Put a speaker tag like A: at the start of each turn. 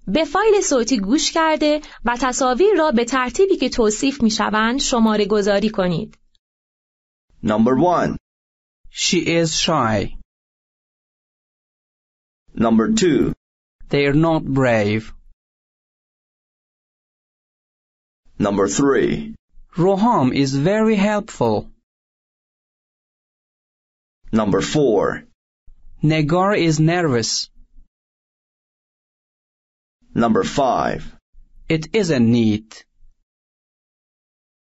A: به فایل صوتی گوش کرده و تصاویر را به ترتیبی که توصیف می‌شوند شماره گذاری کنید.
B: Number 1.
C: She is shy.
B: Number 2.
C: They're not brave.
B: Number 3.
C: Roham is very helpful.
B: Number 4.
C: Negar is nervous.
B: Number 5.
C: It isn't neat.